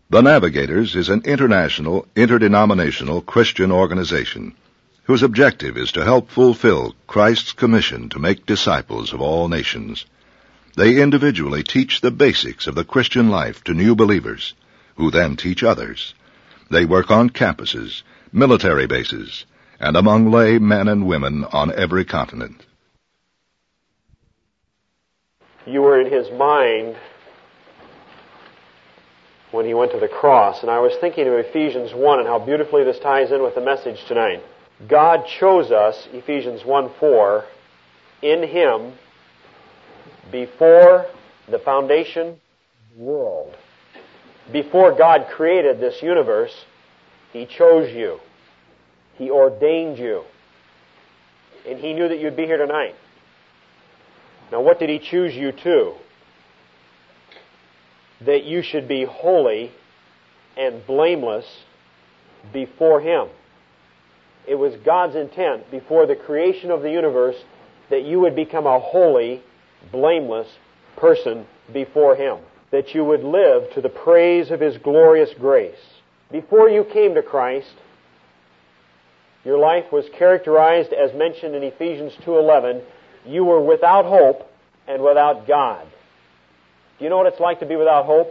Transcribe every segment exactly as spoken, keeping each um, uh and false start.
The Navigators is an international, interdenominational Christian organization whose objective is to help fulfill Christ's commission to make disciples of all nations. They individually teach the basics of the Christian life to new believers, who then teach others. They work on campuses, military bases, and among lay men and women on every continent. You were in his mind when he went to the cross, and I was thinking of Ephesians one and how beautifully this ties in with the message tonight. God chose us, Ephesians one four, in Him before the foundation of the world. Before God created this universe, He chose you. He ordained you. And He knew that you'd be here tonight. Now, what did He choose you to? That you should be holy and blameless before Him. It was God's intent before the creation of the universe that you would become a holy, blameless person before Him. That you would live to the praise of His glorious grace. Before you came to Christ, your life was characterized, as mentioned in Ephesians two eleven, you were without hope and without God. Do you know what it's like to be without hope?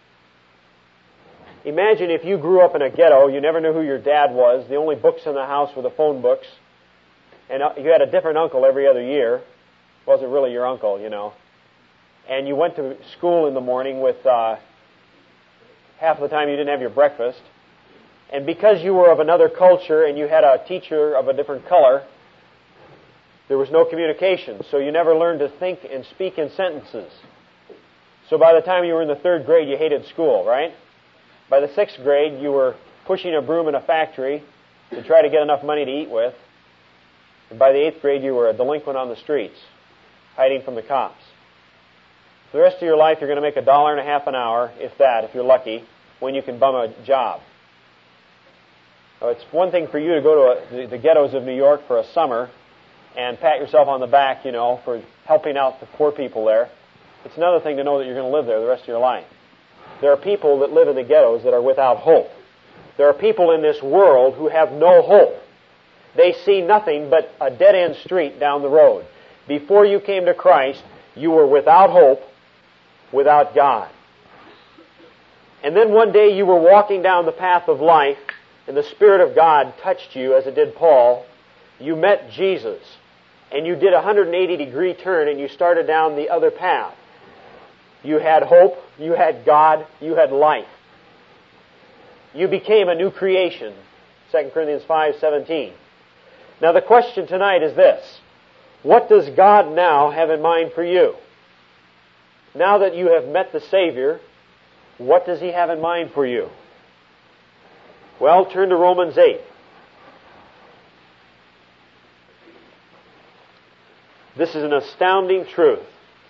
Imagine if you grew up in a ghetto, you never knew who your dad was, the only books in the house were the phone books, and you had a different uncle every other year. Wasn't really your uncle, you know. And you went to school in the morning with, uh, half of the time you didn't have your breakfast. And because you were of another culture and you had a teacher of a different color, there was no communication. So you never learned to think and speak in sentences. So by the time you were in the third grade, you hated school, right? By the sixth grade, you were pushing a broom in a factory to try to get enough money to eat with. And by the eighth grade, you were a delinquent on the streets, hiding from the cops. For the rest of your life, you're going to make a dollar and a half an hour, if that, if you're lucky, when you can bum a job. Now, it's one thing for you to go to a, the, the ghettos of New York for a summer and pat yourself on the back, you know, for helping out the poor people there. It's another thing to know that you're going to live there the rest of your life. There are people that live in the ghettos that are without hope. There are people in this world who have no hope. They see nothing but a dead-end street down the road. Before you came to Christ, you were without hope, without God. And then one day you were walking down the path of life, and the Spirit of God touched you, as it did Paul. You met Jesus, and you did a one hundred eighty degree turn, and you started down the other path. You had hope, you had God, you had life. You became a new creation, Second Corinthians five seventeen. Now the question tonight is this: what does God now have in mind for you? Now that you have met the Savior, what does He have in mind for you? Well, turn to Romans eight. This is an astounding truth.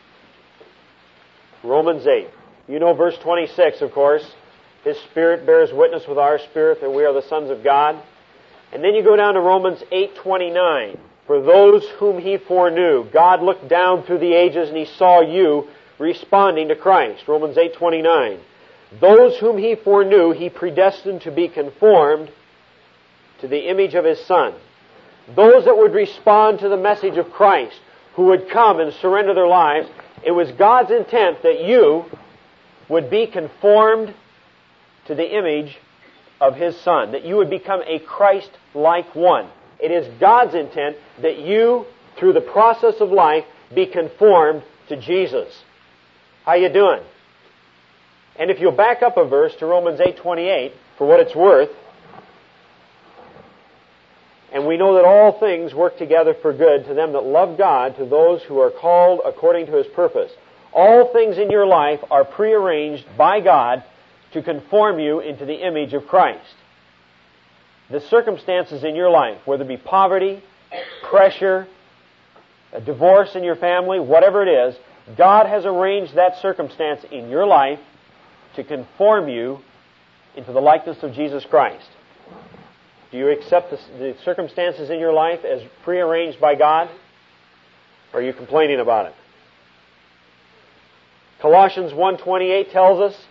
Romans eight. You know verse twenty-six, of course. His Spirit bears witness with our spirit that we are the sons of God. And then you go down to Romans eight twenty-nine. For those whom He foreknew, God looked down through the ages and He saw you responding to Christ. Romans eight twenty-nine. Those whom He foreknew, He predestined to be conformed to the image of His Son. Those that would respond to the message of Christ, who would come and surrender their lives, it was God's intent that you would be conformed to the image of His Son, that you would become a Christ-like one. It is God's intent that you, through the process of life, be conformed to Jesus. How you doing? And if you'll back up a verse to Romans eight twenty-eight, for what it's worth, and we know that all things work together for good to them that love God, to those who are called according to His purpose. All things in your life are prearranged by God to conform you into the image of Christ. The circumstances in your life, whether it be poverty, pressure, a divorce in your family, whatever it is, God has arranged that circumstance in your life to conform you into the likeness of Jesus Christ. Do you accept the, the circumstances in your life as prearranged by God? Or are you complaining about it? Colossians one twenty-eight tells us,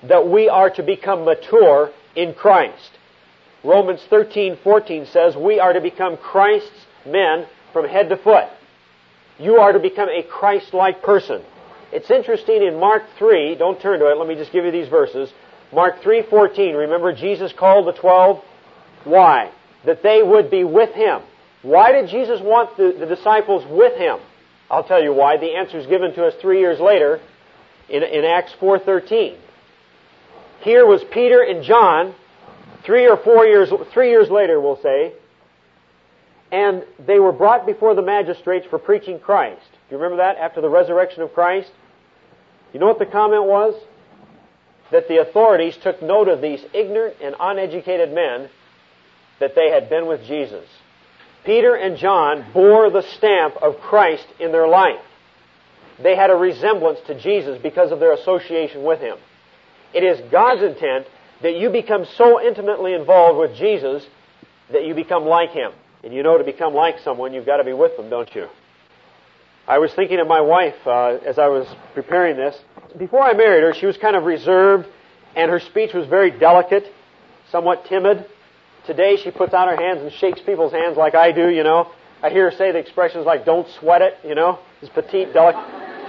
that we are to become mature in Christ. Romans thirteen fourteen says we are to become Christ's men from head to foot. You are to become a Christ-like person. It's interesting in Mark three, don't turn to it, let me just give you these verses. Mark three fourteen, remember Jesus called the twelve? Why? That they would be with Him. Why did Jesus want the, the disciples with Him? I'll tell you why. The answer is given to us three years later in, in Acts four thirteen. Here was Peter and John, three or four years, three years later we'll say, and they were brought before the magistrates for preaching Christ. Do you remember that? After the resurrection of Christ? You know what the comment was? That the authorities took note of these ignorant and uneducated men that they had been with Jesus. Peter and John bore the stamp of Christ in their life. They had a resemblance to Jesus because of their association with Him. It is God's intent that you become so intimately involved with Jesus that you become like Him. And you know, to become like someone, you've got to be with them, don't you? I was thinking of my wife uh, as I was preparing this. Before I married her, she was kind of reserved, and her speech was very delicate, somewhat timid. Today, she puts out her hands and shakes people's hands like I do, you know. I hear her say the expressions like, don't sweat it, you know. This petite, delicate.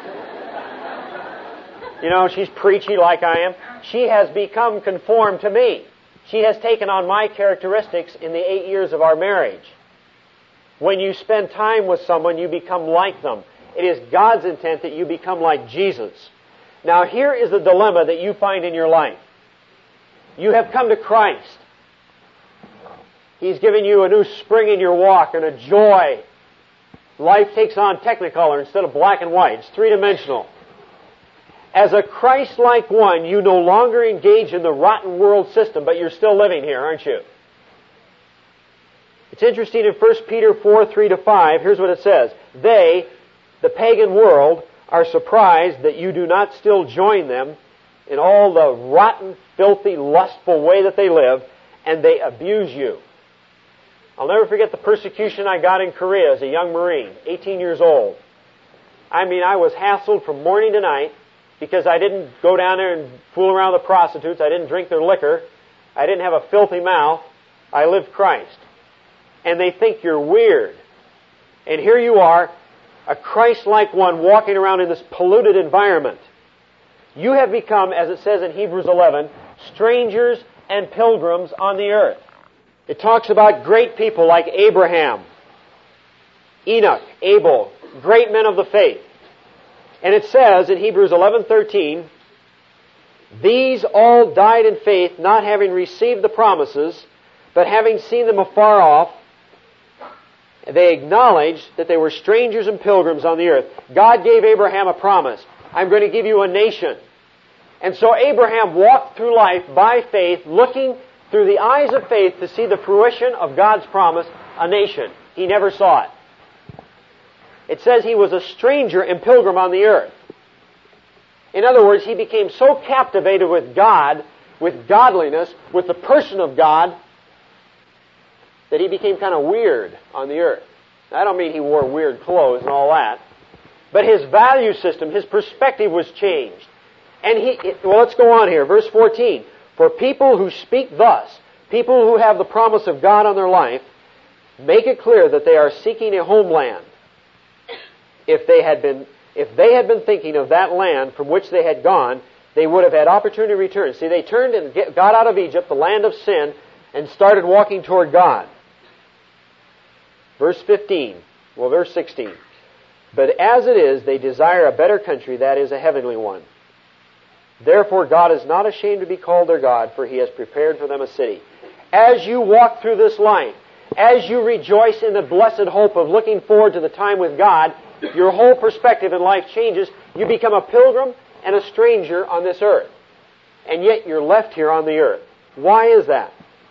You know, she's preachy like I am. She has become conformed to me. She has taken on my characteristics in the eight years of our marriage. When you spend time with someone, you become like them. It is God's intent that you become like Jesus. Now, here is the dilemma that you find in your life. You have come to Christ. He's given you a new spring in your walk and a joy. Life takes on technicolor instead of black and white. It's three-dimensional. As a Christ-like one, you no longer engage in the rotten world system, but you're still living here, aren't you? It's interesting in First Peter four, three to five, here's what it says. They, the pagan world, are surprised that you do not still join them in all the rotten, filthy, lustful way that they live, and they abuse you. I'll never forget the persecution I got in Korea as a young Marine, eighteen years old. I mean, I was hassled from morning to night because I didn't go down there and fool around with the prostitutes. I didn't drink their liquor. I didn't have a filthy mouth. I lived Christ. And they think you're weird. And here you are, a Christ-like one walking around in this polluted environment. You have become, as it says in Hebrews eleven, strangers and pilgrims on the earth. It talks about great people like Abraham, Enoch, Abel, great men of the faith. And it says in Hebrews eleven thirteen, these all died in faith, not having received the promises, but having seen them afar off, they acknowledged that they were strangers and pilgrims on the earth. God gave Abraham a promise. I'm going to give you a nation. And so Abraham walked through life by faith, looking through the eyes of faith to see the fruition of God's promise, a nation. He never saw it. It says he was a stranger and pilgrim on the earth. In other words, he became so captivated with God, with godliness, with the person of God, that he became kind of weird on the earth. I don't mean he wore weird clothes and all that, but his value system, his perspective was changed. And he, well, let's go on here. Verse fourteen. For people who speak thus, people who have the promise of God on their life, make it clear that they are seeking a homeland. If they had been, if they had been thinking of that land from which they had gone, they would have had opportunity to return. See, they turned and get, got out of Egypt, the land of sin, and started walking toward God. Verse fifteen, well, verse sixteen. But as it is, they desire a better country, that is, a heavenly one. Therefore God is not ashamed to be called their God, for He has prepared for them a city. As you walk through this life, as you rejoice in the blessed hope of looking forward to the time with God, your whole perspective in life changes. You become a pilgrim and a stranger on this earth. And yet you're left here on the earth. Why is that?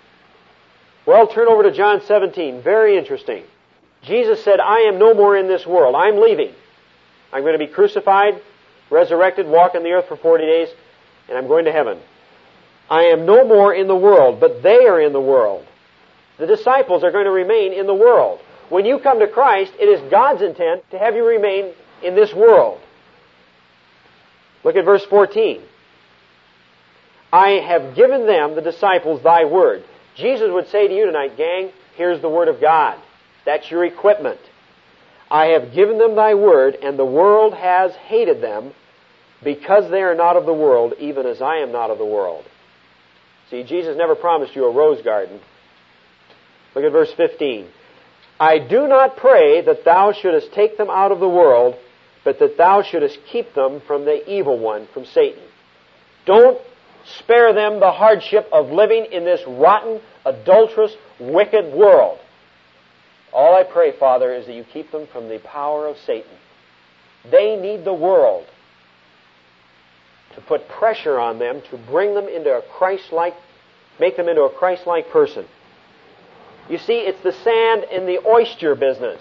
Well, turn over to John seventeen. Very interesting. Jesus said, I am no more in this world. I'm leaving. I'm going to be crucified, resurrected, walk on the earth for forty days, and I'm going to heaven. I am no more in the world, but they are in the world. The disciples are going to remain in the world. When you come to Christ, it is God's intent to have you remain in this world. Look at verse fourteen. I have given them, the disciples, thy word. Jesus would say to you tonight, gang, here's the word of God. That's your equipment. I have given them thy word, and the world has hated them, because they are not of the world, even as I am not of the world. See, Jesus never promised you a rose garden. Look at verse fifteen. I do not pray that thou shouldest take them out of the world, but that thou shouldest keep them from the evil one, from Satan. Don't spare them the hardship of living in this rotten, adulterous, wicked world. All I pray, Father, is that you keep them from the power of Satan. They need the world to put pressure on them to bring them into a Christ-like, make them into a Christ-like person. You see, it's the sand in the oyster business.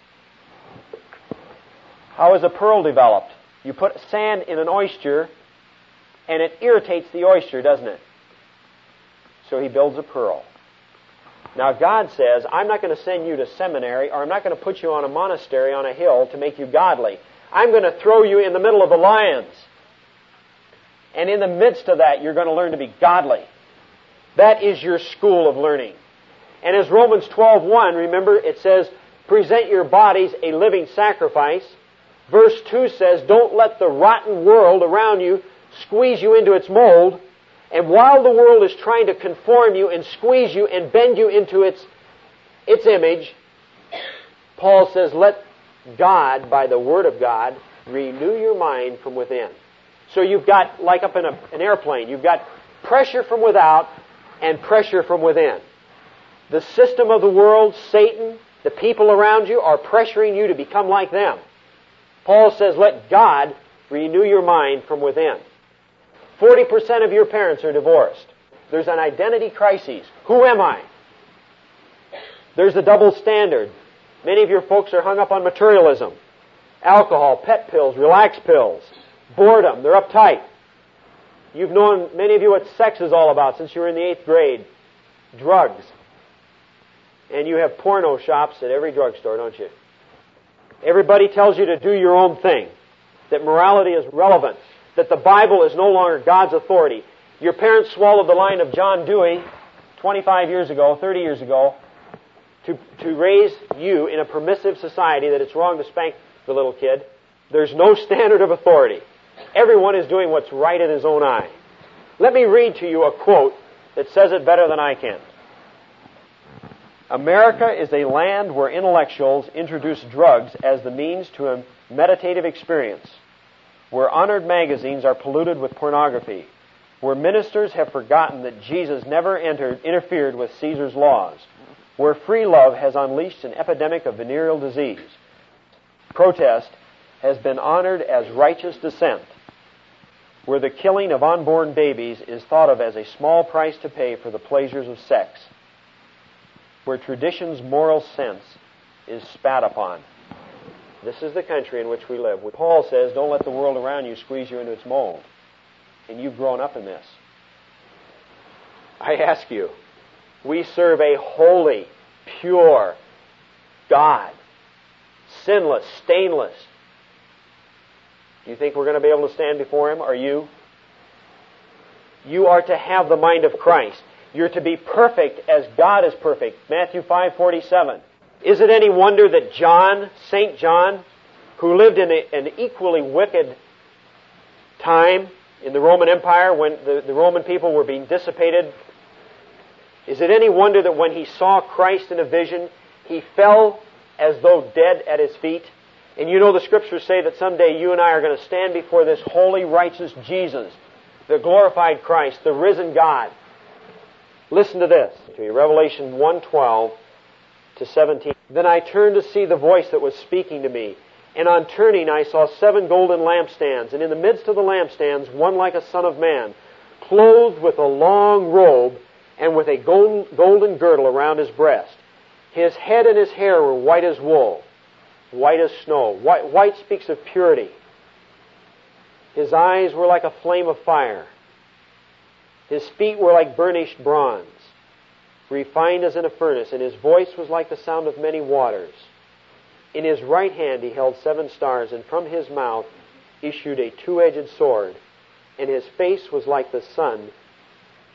How is a pearl developed? You put sand in an oyster, and it irritates the oyster, doesn't it? So he builds a pearl. Now God says, I'm not going to send you to seminary, or I'm not going to put you on a monastery on a hill to make you godly. I'm going to throw you in the middle of the lions. And in the midst of that, you're going to learn to be godly. That is your school of learning. And as Romans twelve one, remember, it says, present your bodies a living sacrifice. Verse two says, don't let the rotten world around you squeeze you into its mold. And while the world is trying to conform you and squeeze you and bend you into its, its image, Paul says, let God, by the Word of God, renew your mind from within. So you've got, like up in a, an airplane, you've got pressure from without and pressure from within. The system of the world, Satan, the people around you are pressuring you to become like them. Paul says, let God renew your mind from within. forty percent of your parents are divorced. There's an identity crisis. Who am I? There's a double standard. Many of your folks are hung up on materialism. Alcohol, pet pills, relax pills, boredom. They're uptight. You've known, many of you, what sex is all about since you were in the eighth grade. Drugs. And you have porno shops at every drugstore, don't you? Everybody tells you to do your own thing. That morality is relevant. That the Bible is no longer God's authority. Your parents swallowed the line of John Dewey twenty-five years ago, thirty years ago, to, to raise you in a permissive society that it's wrong to spank the little kid. There's no standard of authority. Everyone is doing what's right in his own eye. Let me read to you a quote that says it better than I can. America is a land where intellectuals introduce drugs as the means to a meditative experience, where honored magazines are polluted with pornography, where ministers have forgotten that Jesus never entered, interfered with Caesar's laws, where free love has unleashed an epidemic of venereal disease. Protest has been honored as righteous dissent, where the killing of unborn babies is thought of as a small price to pay for the pleasures of sex, where tradition's moral sense is spat upon. This is the country in which we live. Paul says, don't let the world around you squeeze you into its mold. And you've grown up in this. I ask you, we serve a holy, pure God. Sinless, stainless. Do you think we're going to be able to stand before Him? Are you? You are to have the mind of Christ. You're to be perfect as God is perfect. Matthew five forty-seven. Is it any wonder that John, Saint John, who lived in a, an equally wicked time in the Roman Empire when the, the Roman people were being dissipated, is it any wonder that when he saw Christ in a vision, he fell as though dead at His feet? And you know the Scriptures say that someday you and I are going to stand before this holy, righteous Jesus, the glorified Christ, the risen God. Listen to this. Revelation one twelve to seventeen. Then I turned to see the voice that was speaking to me. And on turning I saw seven golden lampstands. And in the midst of the lampstands, one like a son of man, clothed with a long robe and with a golden, golden girdle around his breast. His head and his hair were white as wool, white as snow. White, white speaks of purity. His eyes were like a flame of fire. His feet were like burnished bronze, refined as in a furnace, and his voice was like the sound of many waters. In his right hand he held seven stars, and from his mouth issued a two-edged sword, and his face was like the sun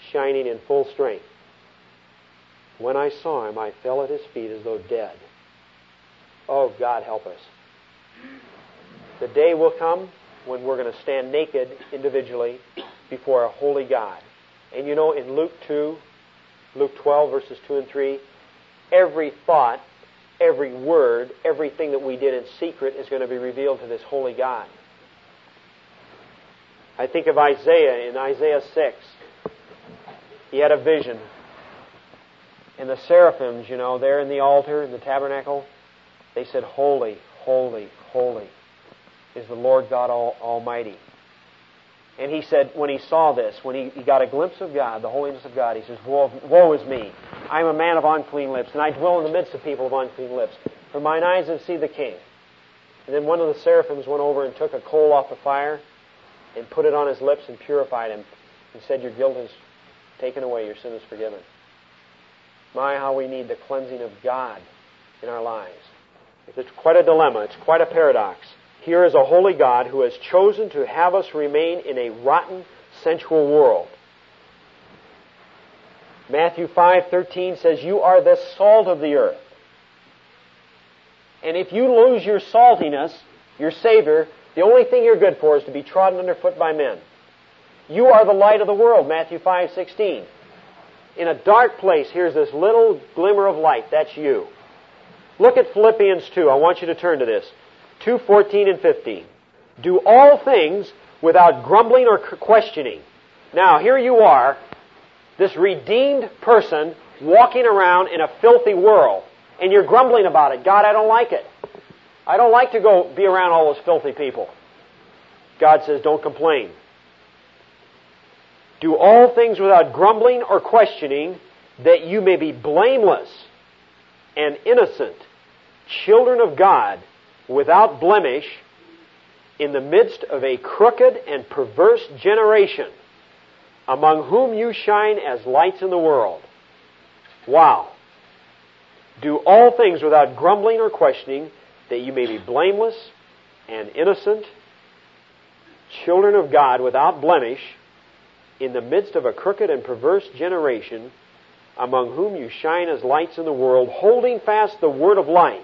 shining in full strength. When I saw him, I fell at his feet as though dead. Oh, God, help us. The day will come when we're going to stand naked individually before a holy God. And you know, in Luke two, Luke twelve, verses two and three, every thought, every word, everything that we did in secret is going to be revealed to this holy God. I think of Isaiah in Isaiah six. He had a vision. And the seraphims, you know, there in the altar, in the tabernacle, they said, "Holy, holy, holy is the Lord God All- Almighty." And he said, when he saw this, when he, he got a glimpse of God, the holiness of God, he says, woe, woe is me. I am a man of unclean lips, and I dwell in the midst of people of unclean lips. For mine eyes have seen the King. And then one of the seraphims went over and took a coal off the fire and put it on his lips and purified him and said, "Your guilt is taken away, your sin is forgiven." My, how we need the cleansing of God in our lives. It's quite a dilemma. It's quite a paradox. Here is a holy God who has chosen to have us remain in a rotten, sensual world. Matthew five thirteen says, "You are the salt of the earth." And if you lose your saltiness, your Savior, the only thing you're good for is to be trodden underfoot by men. You are the light of the world, Matthew five sixteen. In a dark place, here's this little glimmer of light. That's you. Look at Philippians two. I want you to turn to this. two fourteen and fifteen. Do all things without grumbling or questioning. Now, here you are, this redeemed person walking around in a filthy world, and you're grumbling about it. God, I don't like it. I don't like to go be around all those filthy people. God says, don't complain. Do all things without grumbling or questioning, that you may be blameless and innocent, children of God, without blemish, in the midst of a crooked and perverse generation, among whom you shine as lights in the world. Wow. Do all things without grumbling or questioning, that you may be blameless and innocent, children of God without blemish, in the midst of a crooked and perverse generation, among whom you shine as lights in the world, holding fast the word of life.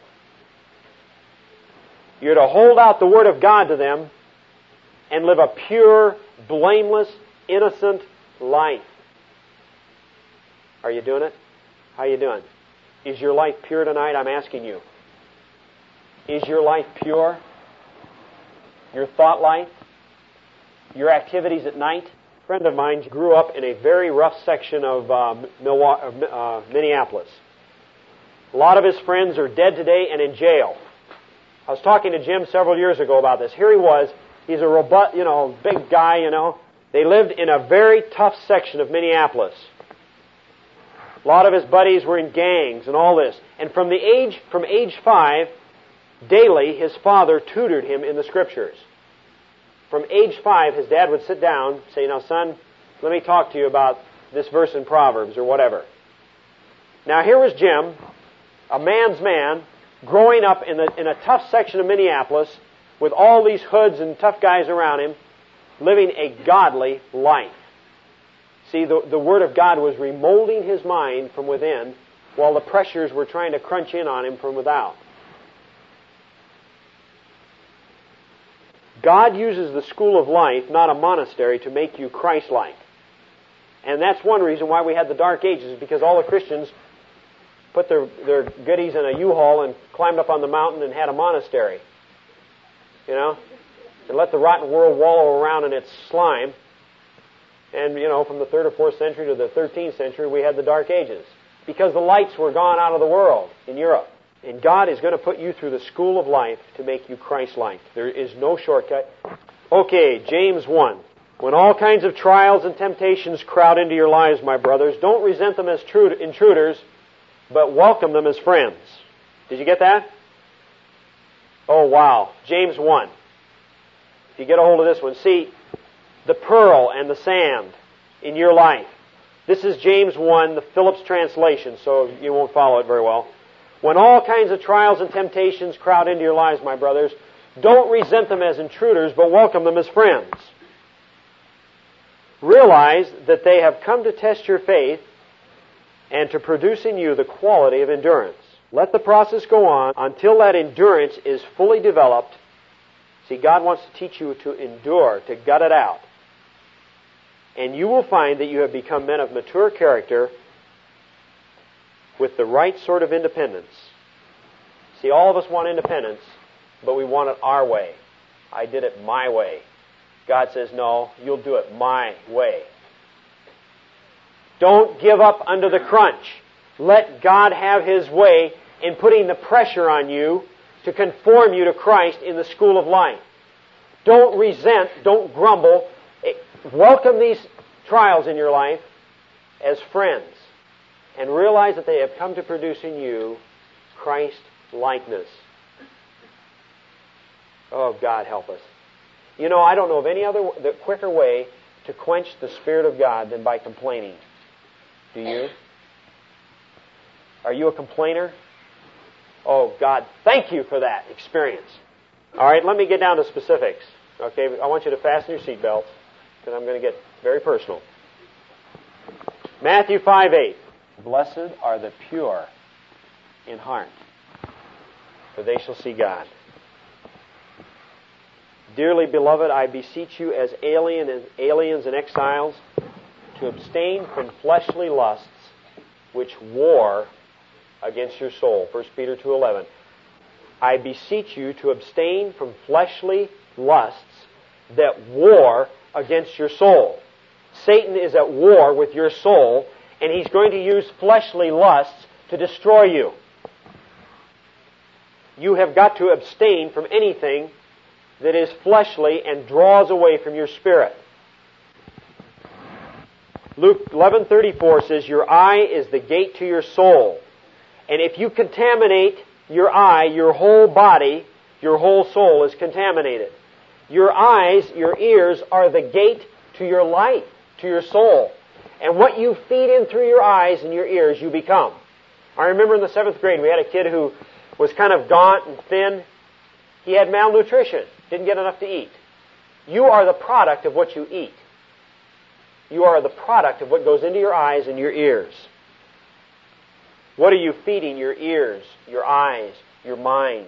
You're to hold out the word of God to them and live a pure, blameless, innocent life. Are you doing it? How are you doing? Is your life pure tonight? I'm asking you. Is your life pure? Your thought life? Your activities at night? A friend of mine grew up in a very rough section of uh, Milwaukee, uh, Minneapolis. A lot of his friends are dead today and in jail. I was talking to Jim several years ago about this. Here he was. He's a robust, you know, big guy, you know. They lived in a very tough section of Minneapolis. A lot of his buddies were in gangs and all this. And from the age, from age five, daily, his father tutored him in the Scriptures. From age five, his dad would sit down, say, "Now, son, let me talk to you about this verse in Proverbs," or whatever. Now, here was Jim, a man's man, growing up in, the, in a tough section of Minneapolis with all these hoods and tough guys around him, living a godly life. See, the, the Word of God was remolding his mind from within while the pressures were trying to crunch in on him from without. God uses the school of life, not a monastery, to make you Christ-like. And that's one reason why we had the Dark Ages, because all the Christians put their, their goodies in a U-Haul and climbed up on the mountain and had a monastery. You know? And let the rotten world wallow around in its slime. And, you know, from the third or fourth century to the thirteenth century, we had the Dark Ages. Because the lights were gone out of the world in Europe. And God is going to put you through the school of life to make you Christ-like. There is no shortcut. Okay, James one. When all kinds of trials and temptations crowd into your lives, my brothers, don't resent them as intruders, but welcome them as friends. Did you get that? Oh, wow. James one. If you get a hold of this one, see, the pearl and the sand in your life. This is James one, the Phillips translation, so you won't follow it very well. When all kinds of trials and temptations crowd into your lives, my brothers, don't resent them as intruders, but welcome them as friends. realize that they have come to test your faith and to produce in you the quality of endurance. Let the process go on until that endurance is fully developed. See, God wants to teach you to endure, to gut it out. And you will find that you have become men of mature character with the right sort of independence. See, all of us want independence, but we want it our way. I did it my way. God says, no, you'll do it my way. Don't give up under the crunch. Let God have His way in putting the pressure on you to conform you to Christ in the school of life. Don't resent, don't grumble. Welcome these trials in your life as friends and realize that they have come to produce in you Christ-likeness. Oh, God help us. You know, I don't know of any other the quicker way to quench the Spirit of God than by complaining. Do you? Are you a complainer? Oh, God, thank you for that experience. All right, let me get down to specifics. Okay, I want you to fasten your seatbelts because I'm going to get very personal. Matthew five eight. Blessed are the pure in heart, for they shall see God. Dearly beloved, I beseech you as alien and aliens and exiles to abstain from fleshly lusts which war against your soul. First Peter two eleven. I beseech you to abstain from fleshly lusts that war against your soul. Satan is at war with your soul, and he's going to use fleshly lusts to destroy you. You have got to abstain from anything that is fleshly and draws away from your spirit. Luke eleven thirty-four says, your eye is the gate to your soul. And if you contaminate your eye, your whole body, your whole soul is contaminated. Your eyes, your ears are the gate to your life, to your soul. And what you feed in through your eyes and your ears, you become. I remember in the seventh grade, we had a kid who was kind of gaunt and thin. He had malnutrition, didn't get enough to eat. You are the product of what you eat. You are the product of what goes into your eyes and your ears. What are you feeding your ears, your eyes, your mind?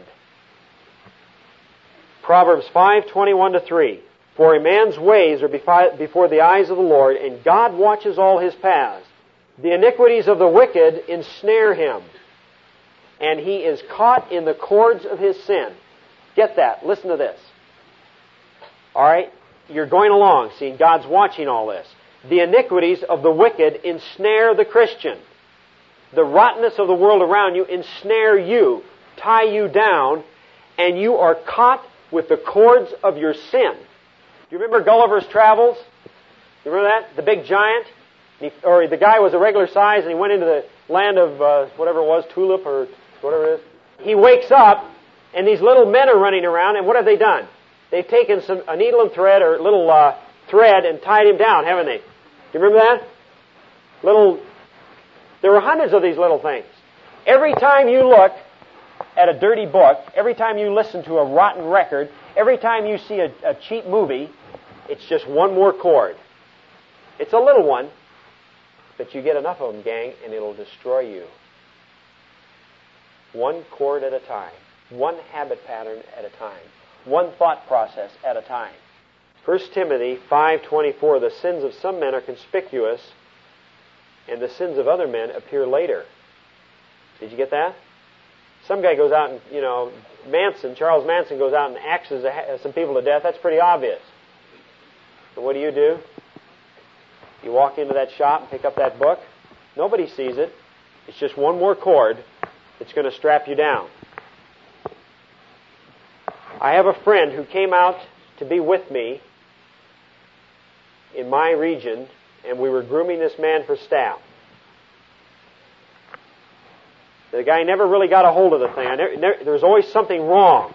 Proverbs five twenty-one to three. For a man's ways are before the eyes of the Lord, and God watches all his paths. The iniquities of the wicked ensnare him, and he is caught in the cords of his sin. Get that. Listen to this. All right? You're going along, seeing God's watching all this. The iniquities of the wicked ensnare the Christian. The rottenness of the world around you ensnare you, tie you down, and you are caught with the cords of your sin. Do you remember Gulliver's Travels? You remember that? The big giant? He, or the guy was a regular size and he went into the land of uh, whatever it was, Tulip or whatever it is. He wakes up and these little men are running around, and what have they done? They've taken some a needle and thread or little uh, thread and tied him down, haven't they? Do you remember that? Little. There were hundreds of these little things. Every time you look at a dirty book, every time you listen to a rotten record, every time you see a, a cheap movie, it's just one more cord. It's a little one, but you get enough of them, gang, and it'll destroy you. One cord at a time. One habit pattern at a time. One thought process at a time. First Timothy five twenty-four, the sins of some men are conspicuous, and the sins of other men appear later. Did you get that? Some guy goes out and, you know, Manson, Charles Manson goes out and axes some people to death. That's pretty obvious. But what do you do? You walk into that shop and pick up that book. Nobody sees it. It's just one more cord that's going to strap you down. I have a friend who came out to be with me in my region, and we were grooming this man for staff. The guy never really got a hold of the thing. I never, never, there was always something wrong.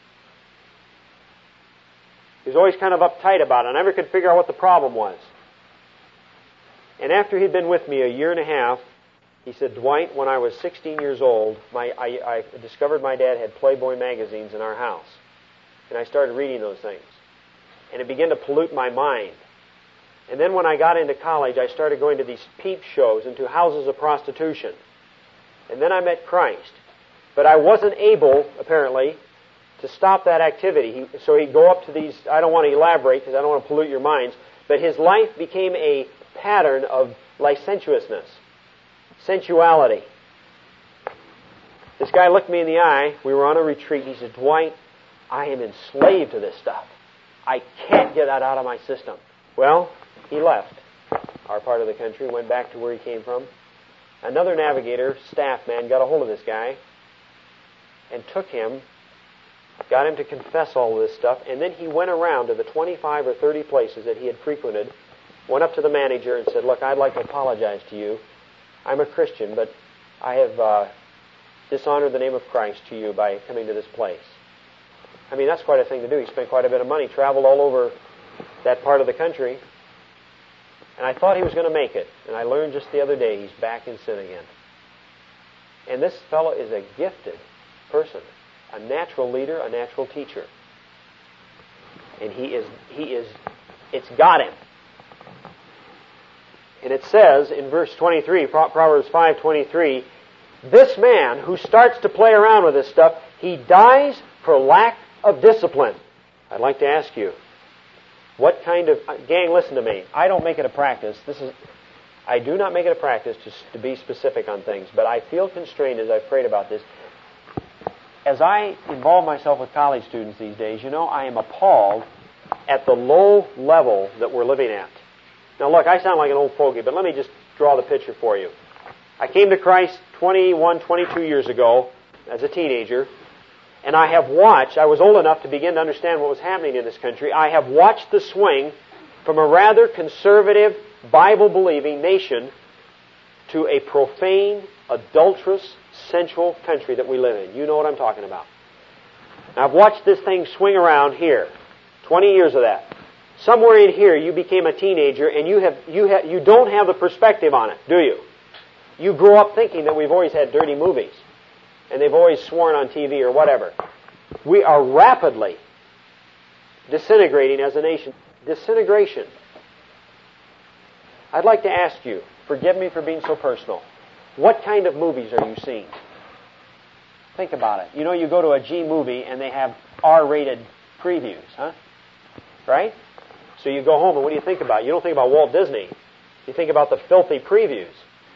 He was always kind of uptight about it. I never could figure out what the problem was. And after he'd been with me a year and a half, he said, Dwight, when I was sixteen years old, my, I, I discovered my dad had Playboy magazines in our house. And I started reading those things. And it began to pollute my mind. And then when I got into college, I started going to these peep shows and to houses of prostitution. And then I met Christ. But I wasn't able, apparently, to stop that activity. He, so he'd go up to these, I don't want to elaborate because I don't want to pollute your minds, but his life became a pattern of licentiousness, sensuality. This guy looked me in the eye. We were on a retreat. He said, Dwight, I am enslaved to this stuff. I can't get that out of my system. Well, he left our part of the country, went back to where he came from. Another navigator, staff man, got a hold of this guy and took him, got him to confess all of this stuff, and then he went around to the twenty-five or thirty places that he had frequented, went up to the manager and said, look, I'd like to apologize to you. I'm a Christian, but I have uh, dishonored the name of Christ to you by coming to this place. I mean, that's quite a thing to do. He spent quite a bit of money, traveled all over that part of the country, and I thought he was going to make it. And I learned just the other day he's back in sin again. And this fellow is a gifted person, a natural leader, a natural teacher. And he is, he is, it's got him. And it says in verse twenty-three, Proverbs five twenty-three, this man who starts to play around with this stuff, he dies for lack of discipline. I'd like to ask you, what kind of... Gang, listen to me. I don't make it a practice. This is... I do not make it a practice to, to be specific on things, but I feel constrained as I've prayed about this. As I involve myself with college students these days, you know, I am appalled at the low level that we're living at. Now look, I sound like an old fogey, but let me just draw the picture for you. I came to Christ twenty-one, twenty-two years ago as a teenager, and I have watched, I was old enough to begin to understand what was happening in this country. I have watched the swing from a rather conservative, Bible-believing nation to a profane, adulterous, sensual country that we live in. You know what I'm talking about. Now, I've watched this thing swing around here. twenty years of that. Somewhere in here, you became a teenager, and you have you have you don't have the perspective on it, do you? You grew up thinking that we've always had dirty movies, and they've always sworn on T V or whatever. We are rapidly disintegrating as a nation. Disintegration. I'd like to ask you, forgive me for being so personal, what kind of movies are you seeing? Think about it. You know, you go to a G movie and they have R-rated previews, huh? Right? So you go home and what do you think about? You don't think about Walt Disney. You think about the filthy previews.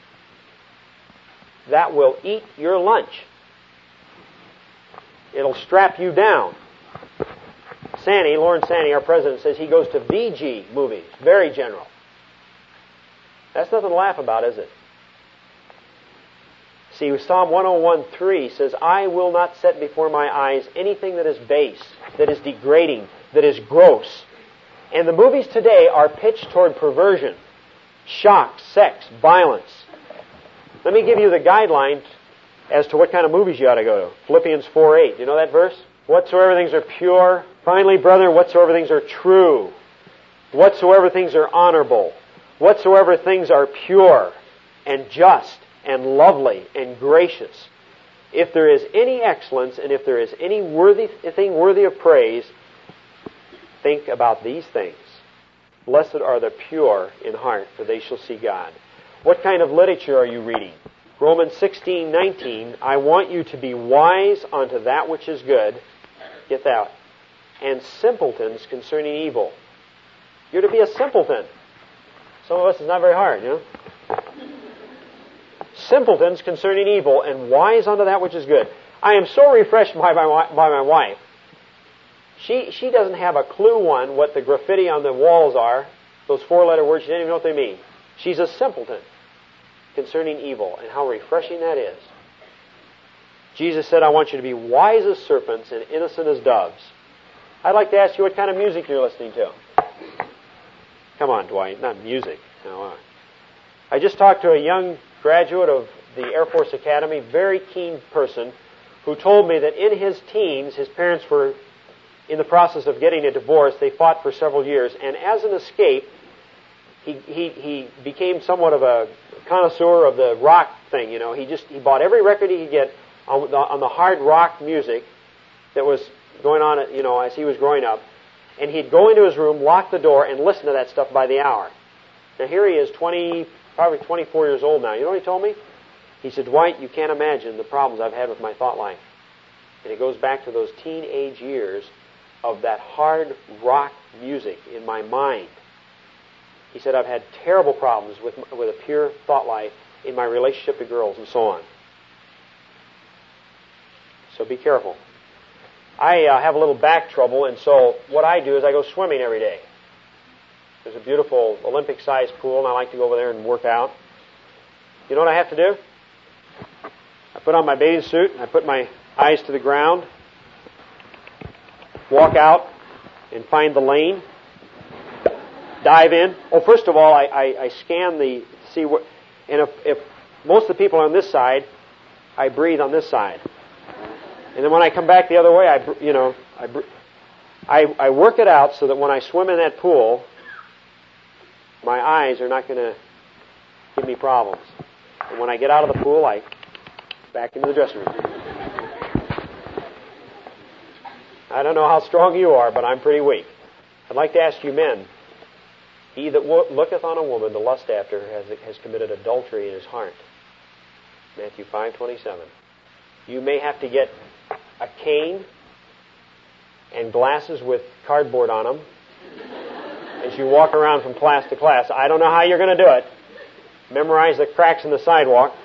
That will eat your lunch. It'll strap you down. Sanny, Lawrence Sanny, our president, says he goes to V G movies. Very general. That's nothing to laugh about, is it? See, Psalm one oh one three says, I will not set before my eyes anything that is base, that is degrading, that is gross. And the movies today are pitched toward perversion, shock, sex, violence. Let me give you the guideline as to what kind of movies you ought to go to. Philippians four eight. You know that verse? Whatsoever things are pure. Finally, brother, whatsoever things are true. Whatsoever things are honorable. Whatsoever things are pure and just and lovely and gracious. If there is any excellence and if there is any worthy thing worthy of praise, think about these things. Blessed are the pure in heart, for they shall see God. What kind of literature are you reading? Romans sixteen nineteen, I want you to be wise unto that which is good. Get that. And simpletons concerning evil. You're to be a simpleton. Some of us, it's not very hard, you know. Simpletons concerning evil and wise unto that which is good. I am so refreshed by my, by my wife. She she doesn't have a clue, one, what the graffiti on the walls are. Those four-letter words, she doesn't even know what they mean. She's a simpleton concerning evil, and how refreshing that is. Jesus said, I want you to be wise as serpents and innocent as doves. I'd like to ask you what kind of music you're listening to. Come on, Dwight, not music. No, uh, I just talked to a young graduate of the Air Force Academy, very keen person, who told me that in his teens, his parents were in the process of getting a divorce. They fought for several years, and as an escape, he he he became somewhat of a connoisseur of the rock thing. You know, he just he bought every record he could get on the, on the hard rock music that was going on, you know, as he was growing up. And he'd go into his room, lock the door, and listen to that stuff by the hour. Now here he is, twenty, probably twenty-four years old now. You know what he told me? He said, Dwight, you can't imagine the problems I've had with my thought life. And it goes back to those teenage years of that hard rock music in my mind. He said, I've had terrible problems with, with a pure thought life in my relationship to girls and so on. So be careful. I uh, have a little back trouble, and so what I do is I go swimming every day. There's a beautiful Olympic-sized pool, and I like to go over there and work out. You know what I have to do? I put on my bathing suit, and I put my eyes to the ground, walk out, and find the lane, dive in. Oh, first of all, I, I, I scan the, see what, and if, if most of the people are on this side, I breathe on this side. And then when I come back the other way, I, you know, I, I, I work it out so that when I swim in that pool, my eyes are not going to give me problems. And when I get out of the pool, I back into the dressing room. I don't know how strong you are, but I'm pretty weak. I'd like to ask you men, he that looketh on a woman to lust after her has, has committed adultery in his heart. Matthew five twenty-seven. You may have to get a cane and glasses with cardboard on them as you walk around from class to class. I don't know how you're going to do it. Memorize the cracks in the sidewalk.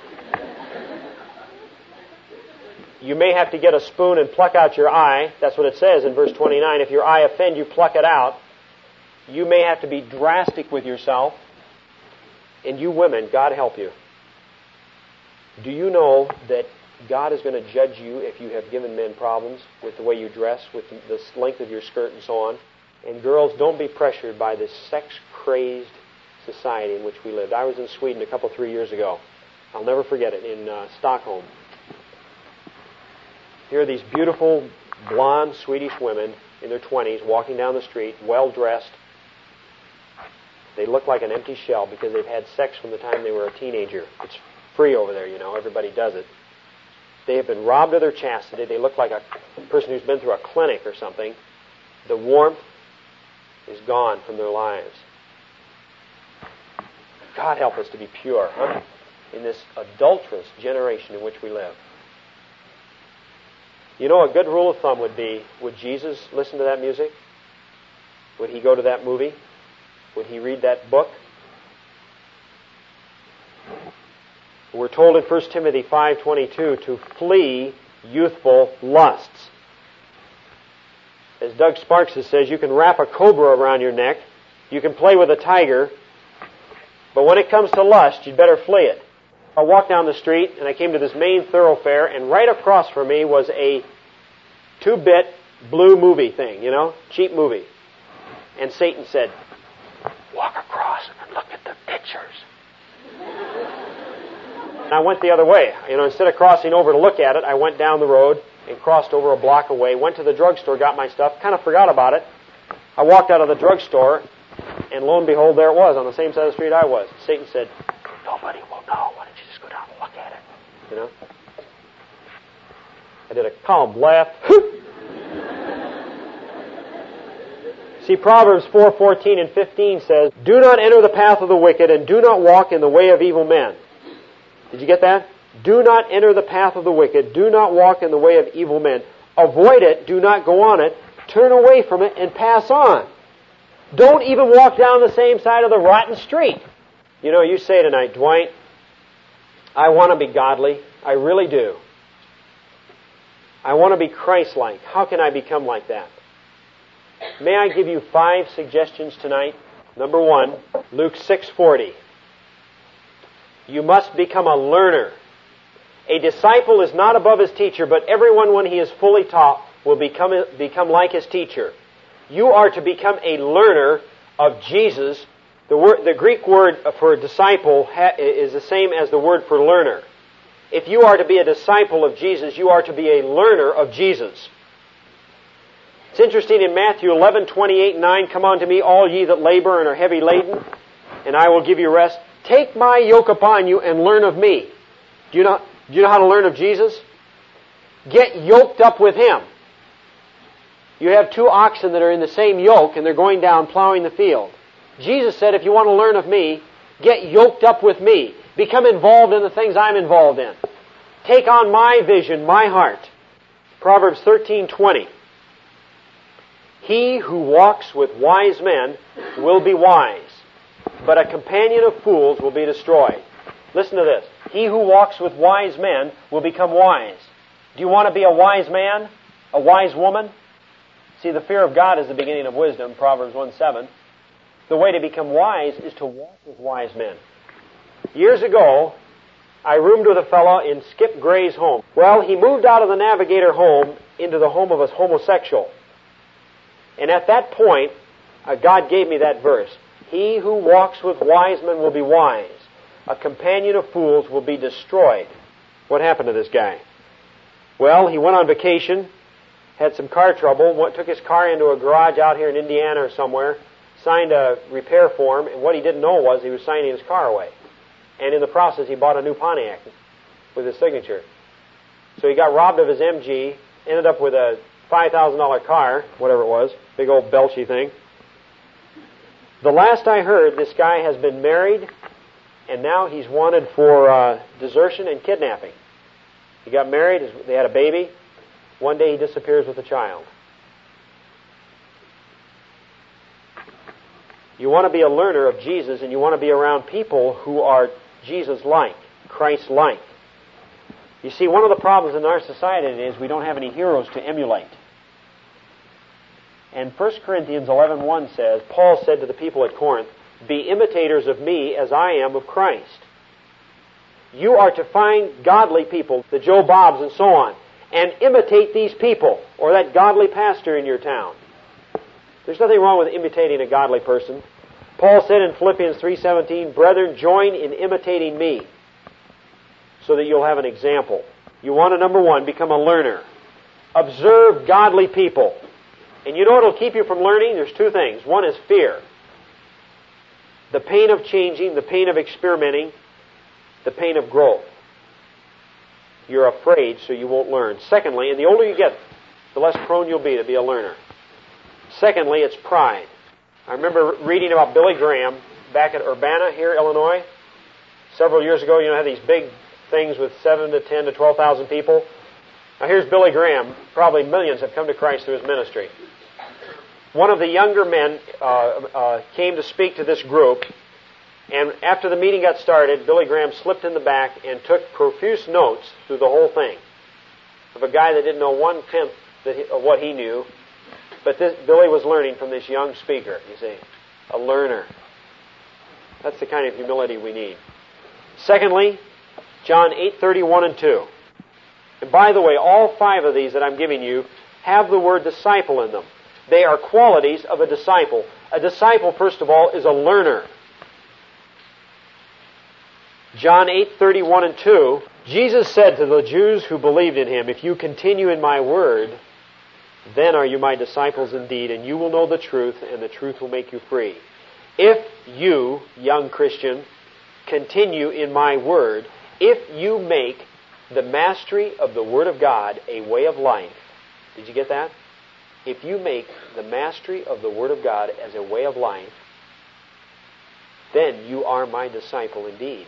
You may have to get a spoon and pluck out your eye. That's what it says in verse twenty-nine. If your eye offend you, pluck it out. You may have to be drastic with yourself. And you women, God help you. Do you know that God is going to judge you if you have given men problems with the way you dress, with the length of your skirt and so on? And girls, don't be pressured by this sex-crazed society in which we lived. I was in Sweden a couple, three years ago. I'll never forget it, in uh, Stockholm. Here are these beautiful, blonde Swedish women in their twenties walking down the street, well-dressed. They look like an empty shell because they've had sex from the time they were a teenager. It's free over there, you know. Everybody does it. They have been robbed of their chastity. They look like a person who's been through a clinic or something. The warmth is gone from their lives. God help us to be pure, huh? In this adulterous generation in which we live. You know, a good rule of thumb would be, would Jesus listen to that music? Would he go to that movie? Would he read that book? We're told in First Timothy five twenty-two to flee youthful lusts. As Doug Sparks says, you can wrap a cobra around your neck, you can play with a tiger, but when it comes to lust, you'd better flee it. I walked down the street, and I came to this main thoroughfare, and right across from me was a two-bit blue movie thing, you know, cheap movie. And Satan said, walk across and look at the pictures. And I went the other way. You know, instead of crossing over to look at it, I went down the road and crossed over a block away, went to the drugstore, got my stuff, kind of forgot about it. I walked out of the drugstore, and lo and behold, there it was, on the same side of the street I was. Satan said, nobody will know. Why don't you just go down and look at it? You know? I did a calm laugh. See, Proverbs four fourteen and fifteen says, do not enter the path of the wicked, and do not walk in the way of evil men. Did you get that? Do not enter the path of the wicked. Do not walk in the way of evil men. Avoid it. Do not go on it. Turn away from it and pass on. Don't even walk down the same side of the rotten street. You know, you say tonight, Dwight, I want to be godly. I really do. I want to be Christ-like. How can I become like that? May I give you five suggestions tonight? Number one, Luke six forty. You must become a learner. A disciple is not above his teacher, but everyone, when he is fully taught, will become, become like his teacher. You are to become a learner of Jesus. The, word, the Greek word for disciple ha, is the same as the word for learner. If you are to be a disciple of Jesus, you are to be a learner of Jesus. It's interesting in Matthew eleven twenty-eight and nine, come unto me, all ye that labor and are heavy laden, and I will give you rest. Take my yoke upon you and learn of me. Do you know, do you know how to learn of Jesus? Get yoked up with Him. You have two oxen that are in the same yoke and they're going down plowing the field. Jesus said, if you want to learn of me, get yoked up with me. Become involved in the things I'm involved in. Take on my vision, my heart. Proverbs thirteen twenty. He who walks with wise men will be wise, but a companion of fools will be destroyed. Listen to this. He who walks with wise men will become wise. Do you want to be a wise man? A wise woman? See, the fear of God is the beginning of wisdom, Proverbs one seven. The way to become wise is to walk with wise men. Years ago, I roomed with a fellow in Skip Gray's home. Well, he moved out of the Navigator home into the home of a homosexual. And at that point, uh, God gave me that verse. He who walks with wise men will be wise. A companion of fools will be destroyed. What happened to this guy? Well, he went on vacation, had some car trouble, went, took his car into a garage out here in Indiana or somewhere, signed a repair form, and what he didn't know was he was signing his car away. And in the process, he bought a new Pontiac with his signature. So he got robbed of his M G, ended up with a five thousand dollars car, whatever it was, big old belchy thing. The last I heard, this guy has been married, and now he's wanted for uh, desertion and kidnapping. He got married, they had a baby. One day he disappears with a child. You want to be a learner of Jesus, and you want to be around people who are Jesus-like, Christ-like. You see, one of the problems in our society is we don't have any heroes to emulate. And First Corinthians eleven one says, Paul said to the people at Corinth, be imitators of me as I am of Christ. You are to find godly people, the Joe Bobs and so on, and imitate these people, or that godly pastor in your town. There's nothing wrong with imitating a godly person. Paul said in Philippians three seventeen, brethren, join in imitating me, so that you'll have an example. You want to, number one, become a learner. Observe godly people. And you know what will keep you from learning? There's two things. One is fear. The pain of changing, the pain of experimenting, the pain of growth. You're afraid, so you won't learn. Secondly, and the older you get, the less prone you'll be to be a learner. Secondly, it's pride. I remember reading about Billy Graham back at Urbana here, Illinois, several years ago. You know, had these big things with seven to ten to twelve thousand people. Now here's Billy Graham. Probably millions have come to Christ through his ministry. One of the younger men uh, uh, came to speak to this group, and after the meeting got started, Billy Graham slipped in the back and took profuse notes through the whole thing of a guy that didn't know one-tenth of what he knew. But this, Billy was learning from this young speaker, you see. A learner. That's the kind of humility we need. Secondly, John eight thirty-one and two. And by the way, all five of these that I'm giving you have the word disciple in them. They are qualities of a disciple. A disciple, first of all, is a learner. John eight thirty-one and two, Jesus said to the Jews who believed in Him, if you continue in my word, then are you my disciples indeed, and you will know the truth, and the truth will make you free. If you, young Christian, continue in my word, if you make the mastery of the Word of God a way of life, did you get that? If you make the mastery of the Word of God as a way of life, then you are my disciple indeed.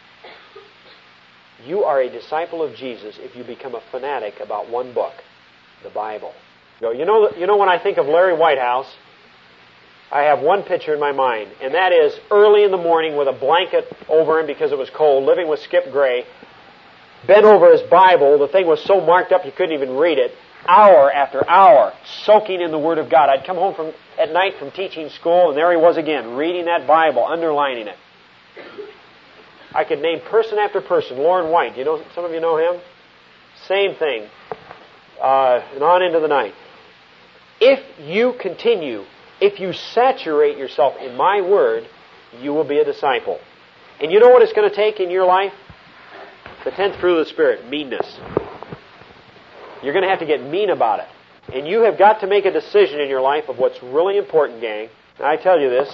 You are a disciple of Jesus if you become a fanatic about one book, the Bible. You know, you know when I think of Larry Whitehouse, I have one picture in my mind, and that is early in the morning with a blanket over him because it was cold, living with Skip Gray, bent over his Bible. The thing was so marked up you couldn't even read it. Hour after hour, soaking in the Word of God. I'd come home from at night from teaching school, and there he was again, reading that Bible, underlining it. I could name person after person. Lauren White, you know, some of you know him? Same thing. Uh, and on into the night. If you continue, if you saturate yourself in my Word, you will be a disciple. And you know what it's going to take in your life? The tenth fruit of the Spirit, meanness. You're going to have to get mean about it. And you have got to make a decision in your life of what's really important, gang. And I tell you this.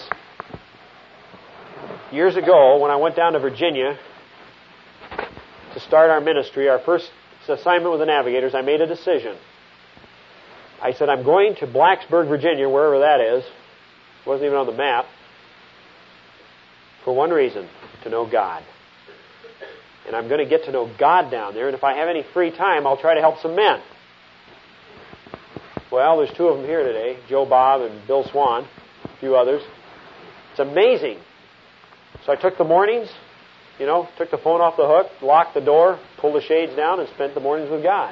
Years ago, when I went down to Virginia to start our ministry, our first assignment with the Navigators, I made a decision. I said, I'm going to Blacksburg, Virginia, wherever that is. It wasn't even on the map. For one reason, to know God. And I'm going to get to know God down there, and if I have any free time, I'll try to help some men. Well, there's two of them here today, Joe Bob and Bill Swan, a few others. It's amazing. So I took the mornings, you know, took the phone off the hook, locked the door, pulled the shades down, and spent the mornings with God.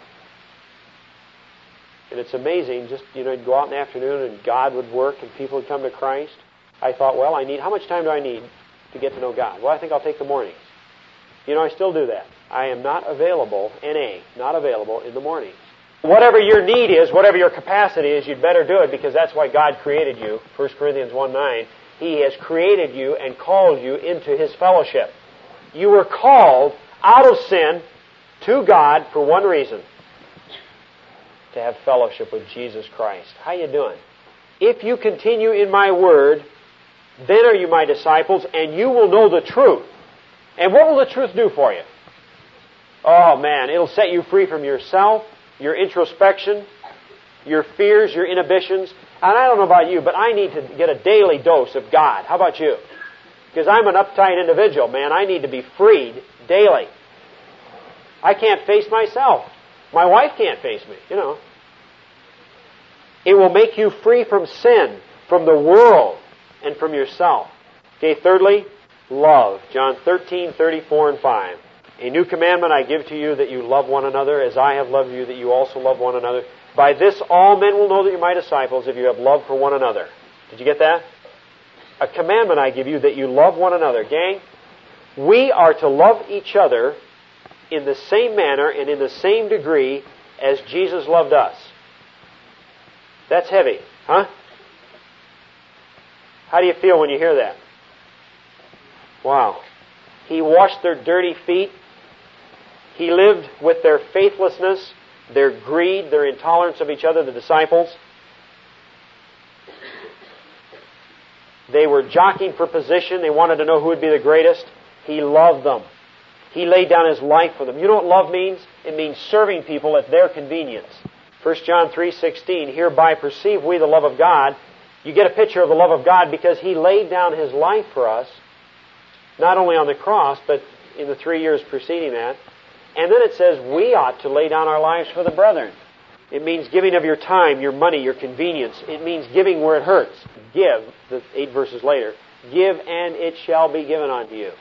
And it's amazing, just, you know, you'd go out in the afternoon and God would work and people would come to Christ. I thought, well, I need, how much time do I need to get to know God? Well, I think I'll take the mornings. You know, I still do that. I am not available, N A, not available in the mornings. Whatever your need is, whatever your capacity is, you'd better do it because that's why God created you. First Corinthians one nine, He has created you and called you into His fellowship. You were called out of sin to God for one reason, to have fellowship with Jesus Christ. How you doing? If you continue in my word, then are you my disciples, and you will know the truth. And what will the truth do for you? Oh man, it'll set you free from yourself, your introspection, your fears, your inhibitions. And I don't know about you, but I need to get a daily dose of God. How about you? Because I'm an uptight individual, man. I need to be freed daily. I can't face myself. My wife can't face me, you know. It will make you free from sin, from the world, and from yourself. Okay, thirdly, love. John thirteen, thirty-four and five. A new commandment I give to you, that you love one another as I have loved you, that you also love one another. By this all men will know that you're my disciples, if you have love for one another. Did you get that? A commandment I give you, that you love one another. Gang, we are to love each other in the same manner and in the same degree as Jesus loved us. That's heavy, huh? How do you feel when you hear that? Wow. He washed their dirty feet. He lived with their faithlessness, their greed, their intolerance of each other, the disciples. They were jockeying for position. They wanted to know who would be the greatest. He loved them. He laid down His life for them. You know what love means? It means serving people at their convenience. First John three sixteen, hereby perceive we the love of God. You get a picture of the love of God because He laid down His life for us, not only on the cross, but in the three years preceding that. And then it says we ought to lay down our lives for the brethren. It means giving of your time, your money, your convenience. It means giving where it hurts. Give, the eight verses later, give and it shall be given unto you.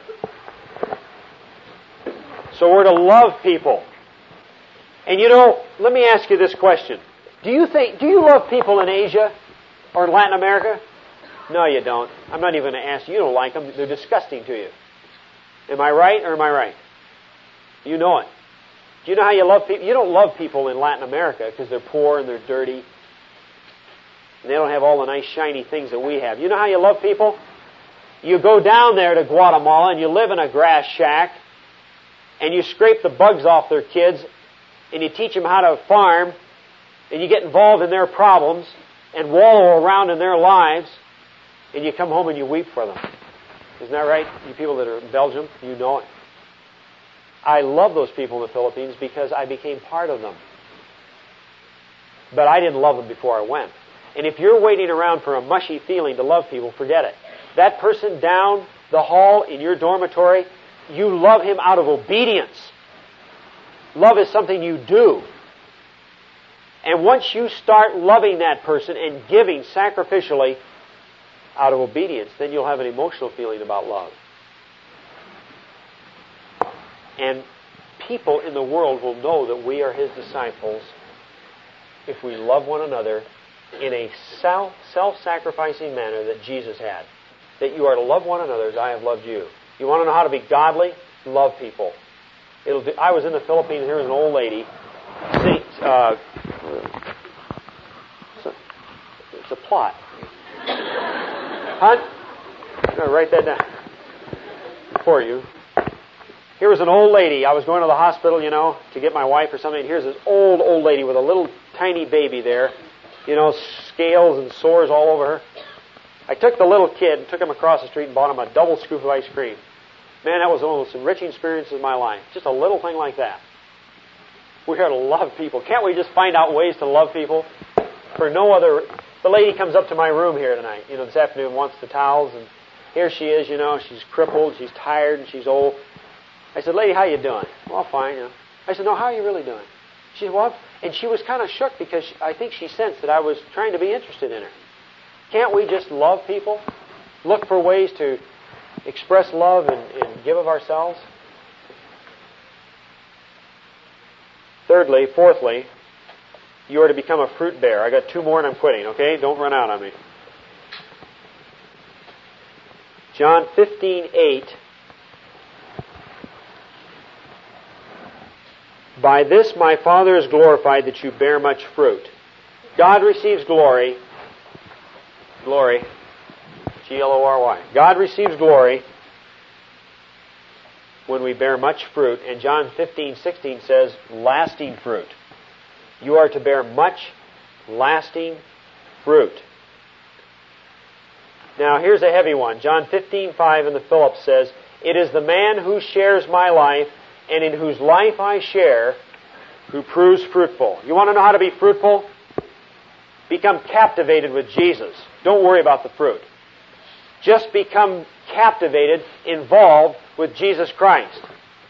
So we're to love people. And you know, let me ask you this question. Do you think, do you love people in Asia or in Latin America? No, you don't. I'm not even going to ask you. You don't like them. They're disgusting to you. Am I right or am I right? You know it. Do you know how you love people? You don't love people in Latin America because they're poor and they're dirty. And they don't have all the nice shiny things that we have. You know how you love people? You go down there to Guatemala and you live in a grass shack and you scrape the bugs off their kids and you teach them how to farm and you get involved in their problems and wallow around in their lives and you come home and you weep for them. Isn't that right? You people that are in Belgium, you know it. I love those people in the Philippines because I became part of them. But I didn't love them before I went. And if you're waiting around for a mushy feeling to love people, forget it. That person down the hall in your dormitory, you love him out of obedience. Love is something you do. And once you start loving that person and giving sacrificially out of obedience, then you'll have an emotional feeling about love. And people in the world will know that we are His disciples if we love one another in a self, self-sacrificing manner that Jesus had. That you are to love one another as I have loved you. You want to know how to be godly? Love people. It'll do, I was in the Philippines. Here was an old lady. See, uh, it's, a, it's a plot. Hunt? I'm going to write that down for you. Here was an old lady. I was going to the hospital, you know, to get my wife or something. And here's this old, old lady with a little tiny baby there. You know, scales and sores all over her. I took the little kid and took him across the street and bought him a double scoop of ice cream. Man, that was one of the most enriching experiences of my life. Just a little thing like that. We are to love people. Can't we just find out ways to love people? For no other... The lady comes up to my room here tonight, you know, this afternoon, wants the towels, and here she is, you know, she's crippled, she's tired, and she's old. I said, lady, how you doing? Well, fine. You know. I said, no, how are you really doing? She said, well, and she was kind of shook because I think she sensed that I was trying to be interested in her. Can't we just love people? Look for ways to express love and, and give of ourselves? Thirdly, fourthly, you are to become a fruit bearer. I got two more and I'm quitting, okay? Don't run out on me. John fifteen eight. By this my Father is glorified, that you bear much fruit. God receives glory. Glory. G L O R Y. God receives glory when we bear much fruit. And John fifteen sixteen says, lasting fruit. You are to bear much lasting fruit. Now here's a heavy one. John fifteen five in the Phillips says, it is the man who shares my life and in whose life I share who proves fruitful. You want to know how to be fruitful? Become captivated with Jesus. Don't worry about the fruit. Just become captivated, involved with Jesus Christ.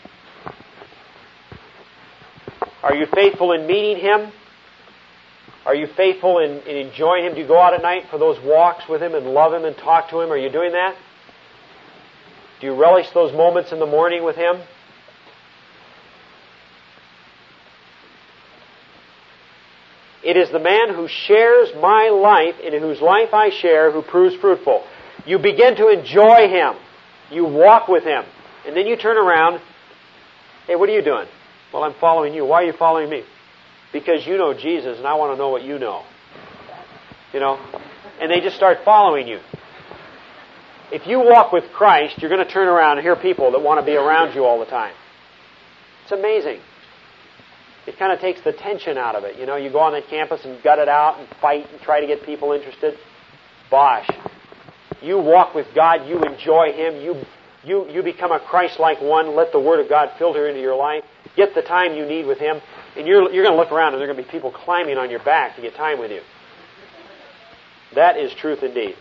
Are you faithful in meeting Him? Are you faithful in, in enjoying Him? Do you go out at night for those walks with Him and love Him and talk to Him? Are you doing that? Do you relish those moments in the morning with Him? It is the man who shares my life, in whose life I share, who proves fruitful. You begin to enjoy Him. You walk with Him. And then you turn around. Hey, what are you doing? Well, I'm following you. Why are you following me? Because you know Jesus and I want to know what you know. You know? And they just start following you. If you walk with Christ, you're going to turn around and hear people that want to be around you all the time. It's amazing. It kind of takes the tension out of it. You know, you go on that campus and gut it out and fight and try to get people interested. Bosh. You walk with God, you enjoy Him, you you you become a Christ-like one, let the Word of God filter into your life, get the time you need with Him, and you're you're going to look around and there are going to be people climbing on your back to get time with you. That is truth indeed.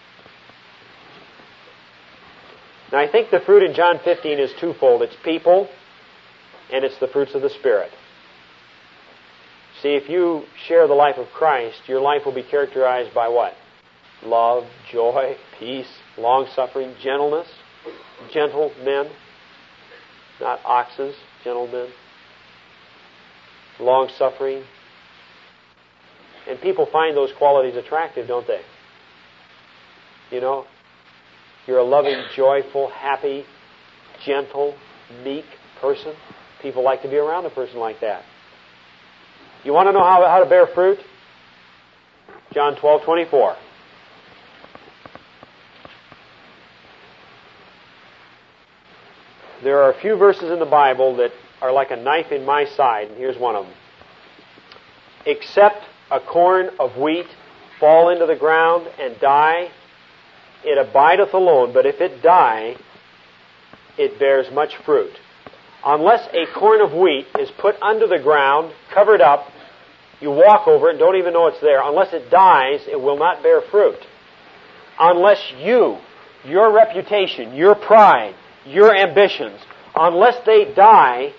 Now I think the fruit in John fifteen is twofold. It's people, and it's the fruits of the Spirit. See, if you share the life of Christ, your life will be characterized by what? Love, joy, peace, long-suffering, gentleness. Gentle men, not oxes, gentle men. Long-suffering. And people find those qualities attractive, don't they? You know, you're a loving, joyful, happy, gentle, meek person. People like to be around a person like that. You want to know how, how to bear fruit? John twelve twenty-four. There are a few verses in the Bible that are like a knife in my side, and here's one of them. Except a corn of wheat fall into the ground and die, it abideth alone, but if it die, it bears much fruit. Unless a corn of wheat is put under the ground, covered up, you walk over it and don't even know it's there. Unless it dies, it will not bear fruit. Unless you, your reputation, your pride, your ambitions, unless they die,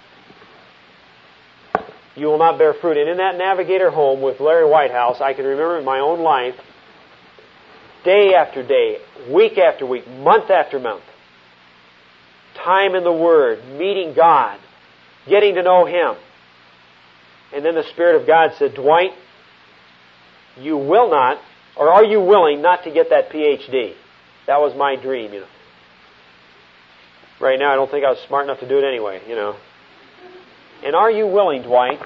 you will not bear fruit. And in that Navigator home with Larry Whitehouse, I can remember in my own life, day after day, week after week, month after month, time in the Word, meeting God, getting to know Him. And then the Spirit of God said, Dwight, you will not, or are you willing not to get that P H D? That was my dream, you know. Right now, I don't think I was smart enough to do it anyway, you know. And are you willing, Dwight,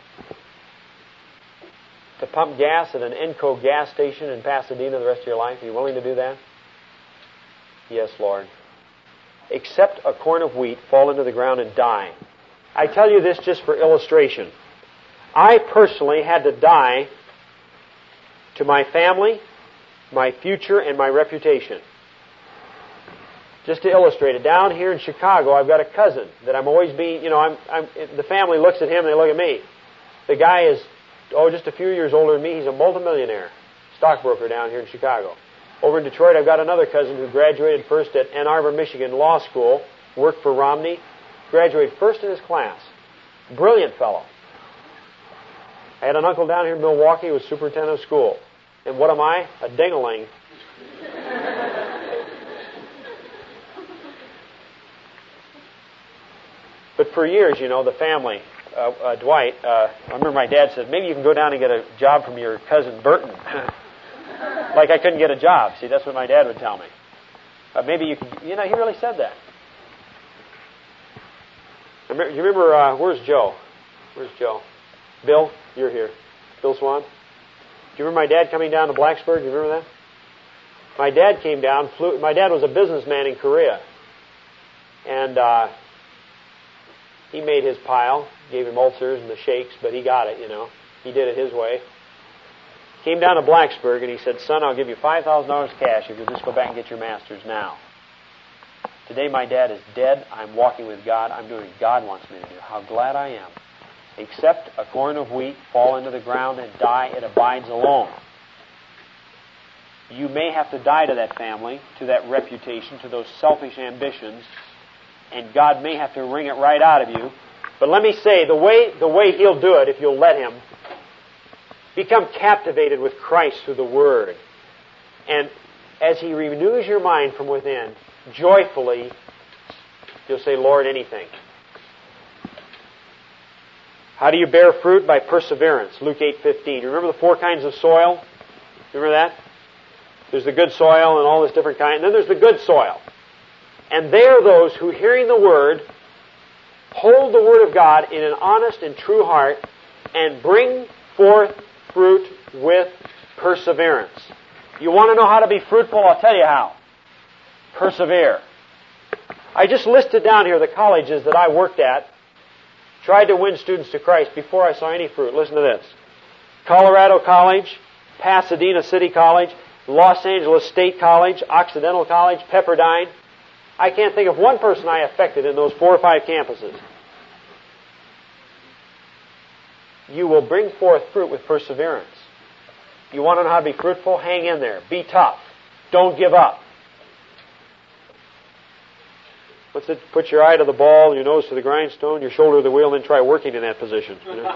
to pump gas at an Enco gas station in Pasadena the rest of your life? Are you willing to do that? Yes, Lord. Except a corn of wheat fall into the ground and die. I tell you this just for illustration. I personally had to die to my family, my future, and my reputation. Just to illustrate it, down here in Chicago, I've got a cousin that I'm always being, you know, I'm, I'm, the family looks at him and they look at me. The guy is, oh, just a few years older than me. He's a multimillionaire, stockbroker down here in Chicago. Over in Detroit, I've got another cousin who graduated first at Ann Arbor, Michigan Law School, worked for Romney, graduated first in his class. Brilliant fellow. I had an uncle down here in Milwaukee who was superintendent of school. And what am I? A ding-a-ling. But for years, you know, the family, uh, uh, Dwight, uh, I remember my dad said, maybe you can go down and get a job from your cousin Burton. Like I couldn't get a job. See, that's what my dad would tell me. Uh, maybe you could, you know, he really said that. Do you remember, uh, where's Joe? Where's Joe? Bill, you're here. Bill Swan. Do you remember my dad coming down to Blacksburg? Do you remember that? My dad came down, flew, my dad was a businessman in Korea. And uh, he made his pile, gave him ulcers and the shakes, but he got it, you know. He did it his way. Came down to Blacksburg and he said, son, I'll give you five thousand dollars cash if you'll just go back and get your master's now. Today my dad is dead. I'm walking with God. I'm doing what God wants me to do. How glad I am. Except a corn of wheat fall into the ground and die, it abides alone. You may have to die to that family, to that reputation, to those selfish ambitions, and God may have to wring it right out of you. But let me say, the way, the way He'll do it, if you'll let Him, become captivated with Christ through the Word. And as He renews your mind from within, joyfully, you'll say, Lord, anything. How do you bear fruit? By perseverance. Luke eight fifteen. You remember the four kinds of soil? Remember that? There's the good soil and all this different kind. And then there's the good soil. And they are those who, hearing the Word, hold the Word of God in an honest and true heart and bring forth fruit with perseverance. You want to know how to be fruitful? I'll tell you how. Persevere. I just listed down here the colleges that I worked at, tried to win students to Christ before I saw any fruit. Listen to this. Colorado College, Pasadena City College, Los Angeles State College, Occidental College, Pepperdine. I can't think of one person I affected in those four or five campuses. You will bring forth fruit with perseverance. You want to know how to be fruitful? Hang in there. Be tough. Don't give up. What's it? Put your eye to the ball, your nose to the grindstone, your shoulder to the wheel, and then try working in that position. You know?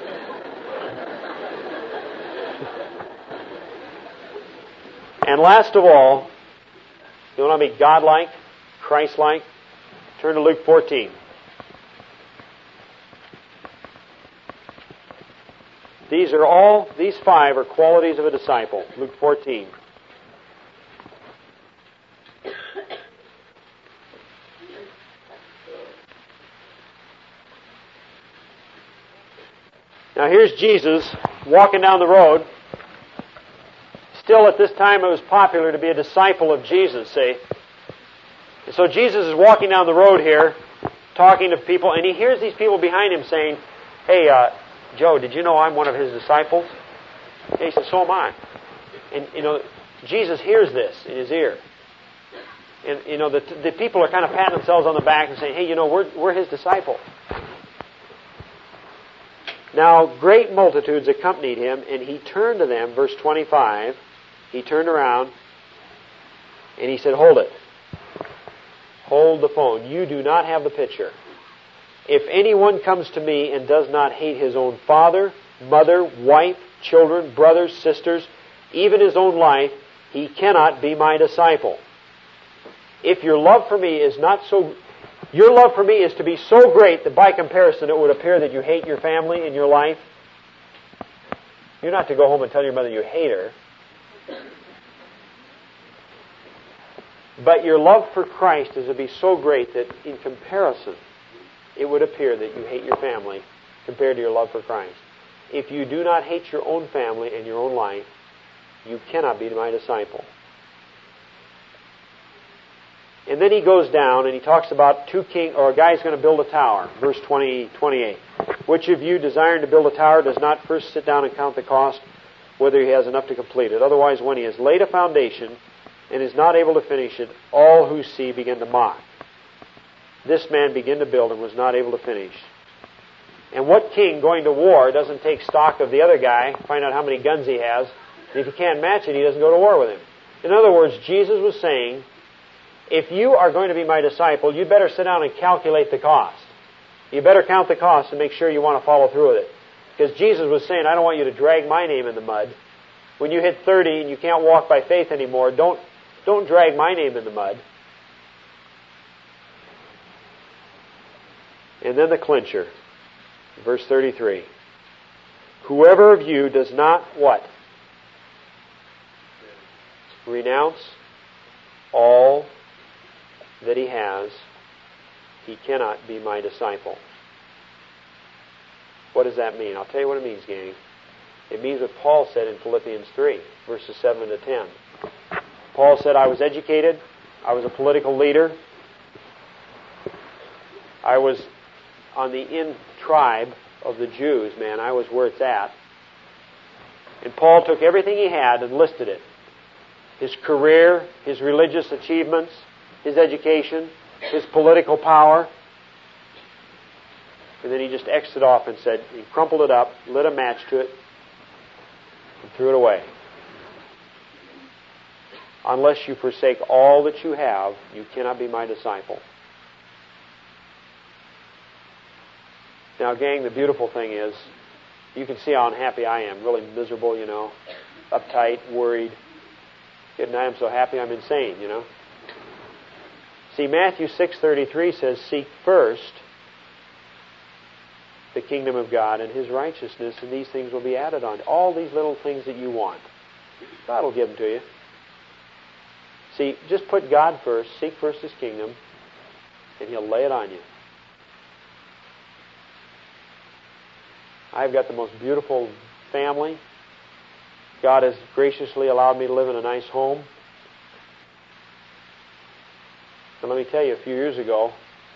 And last of all, you want to be God-like, Christ-like? Turn to Luke fourteen. These are all, these five are qualities of a disciple. Luke fourteen. Now here's Jesus walking down the road. Still at this time it was popular to be a disciple of Jesus, see. And so Jesus is walking down the road here, talking to people, and he hears these people behind him saying, hey, uh, Joe, did you know I'm one of his disciples? And he says, so am I. And, you know, Jesus hears this in his ear. And, you know, the, the people are kind of patting themselves on the back and saying, hey, you know, we're, we're his disciple. Now, great multitudes accompanied him, and he turned to them, verse twenty-five, he turned around, and he said, hold it. Hold the phone. You do not have the picture. If anyone comes to me and does not hate his own father, mother, wife, children, brothers, sisters, even his own life, he cannot be my disciple. If your love for me is not so... Your love for me is to be so great that by comparison it would appear that you hate your family and your life. You're not to go home and tell your mother you hate her. But your love for Christ is to be so great that in comparison it would appear that you hate your family compared to your love for Christ. If you do not hate your own family and your own life, you cannot be my disciple. And then he goes down and he talks about two king or a guy's going to build a tower. Verse twenty, twenty-eight. Which of you desiring to build a tower does not first sit down and count the cost, whether he has enough to complete it? Otherwise, when he has laid a foundation and is not able to finish it, all who see begin to mock. This man began to build and was not able to finish. And what king going to war doesn't take stock of the other guy, find out how many guns he has, and if he can't match it, he doesn't go to war with him. In other words, Jesus was saying, if you are going to be my disciple, you better sit down and calculate the cost. You better count the cost and make sure you want to follow through with it. Because Jesus was saying, I don't want you to drag my name in the mud. When you hit thirty and you can't walk by faith anymore, don't, don't drag my name in the mud. And then the clincher. Verse thirty-three. Whoever of you does not what? Renounce all that he has, he cannot be my disciple. What does that mean? I'll tell you what it means, gang. It means what Paul said in Philippians three, verses seven to ten. Paul said, I was educated, I was a political leader, I was on the in tribe of the Jews, man. I was where it's at. And Paul took everything he had and listed it. His career, his religious achievements, his education, his political power. And then he just X'd it off and said, he crumpled it up, lit a match to it, and threw it away. Unless you forsake all that you have, you cannot be my disciple. Now, gang, the beautiful thing is, you can see how unhappy I am. Really miserable, you know. Uptight, worried. And I am so happy I'm insane, you know. See, Matthew six thirty-three says, seek first the kingdom of God and His righteousness, and these things will be added on. All these little things that you want, God will give them to you. See, just put God first, seek first His kingdom, and He'll lay it on you. I've got the most beautiful family. God has graciously allowed me to live in a nice home. And let me tell you, a few years ago,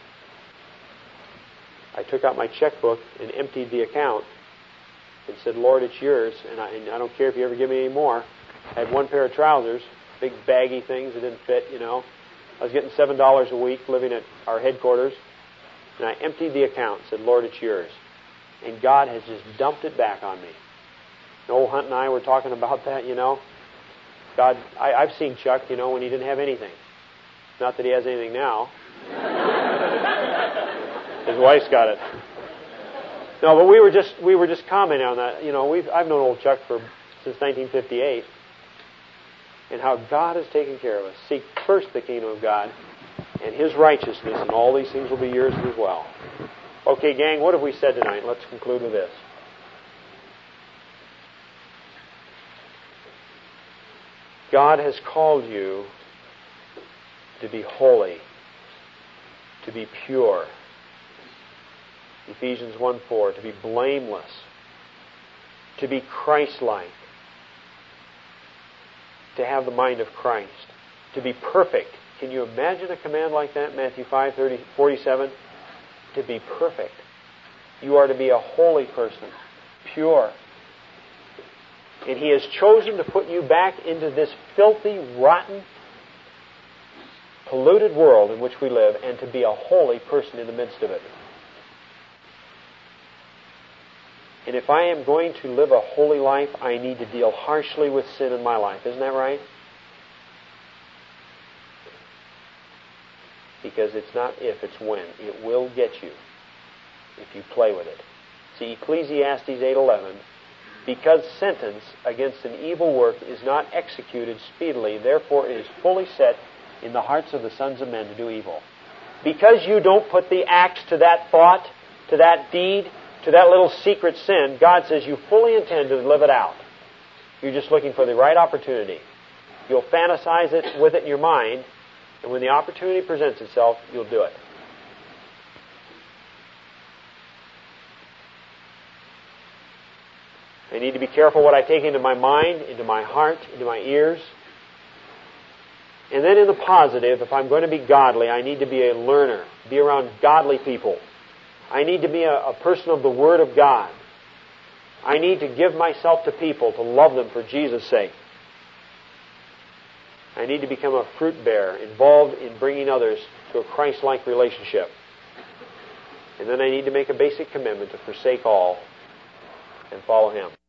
I took out my checkbook and emptied the account and said, Lord, it's yours, and I, and I don't care if you ever give me any more. I had one pair of trousers, big baggy things that didn't fit, you know. I was getting seven dollars a week living at our headquarters, and I emptied the account and said, Lord, it's yours. And God has just dumped it back on me. Old Hunt and I were talking about that, you know. God, I, I've seen Chuck, you know, when he didn't have anything. Not that he has anything now. His wife's got it. No, but we were just we were just commenting on that. You know, we've I've known old Chuck for since nineteen fifty-eight, and how God has taken care of us. Seek first the kingdom of God and His righteousness, and all these things will be yours as well. Okay, gang, what have we said tonight? Let's conclude with this. God has called you to be holy, to be pure. Ephesians one four, to be blameless, to be Christ-like, to have the mind of Christ, to be perfect. Can you imagine a command like that? Matthew five forty-seven, to be perfect. You are to be a holy person, pure. And He has chosen to put you back into this filthy, rotten, polluted world in which we live, and to be a holy person in the midst of it. And if I am going to live a holy life, I need to deal harshly with sin in my life. Isn't that right? Because it's not if, it's when. It will get you if you play with it. See, Ecclesiastes eight eleven, because sentence against an evil work is not executed speedily, therefore it is fully set in the hearts of the sons of men to do evil. Because you don't put the axe to that thought, to that deed, to that little secret sin, God says you fully intend to live it out. You're just looking for the right opportunity. You'll fantasize it with it in your mind, and when the opportunity presents itself, you'll do it. I need to be careful what I take into my mind, into my heart, into my ears. And then in the positive, if I'm going to be godly, I need to be a learner, be around godly people. I need to be a, a person of the Word of God. I need to give myself to people, to love them for Jesus' sake. I need to become a fruit bearer, involved in bringing others to a Christ-like relationship. And then I need to make a basic commitment to forsake all and follow Him.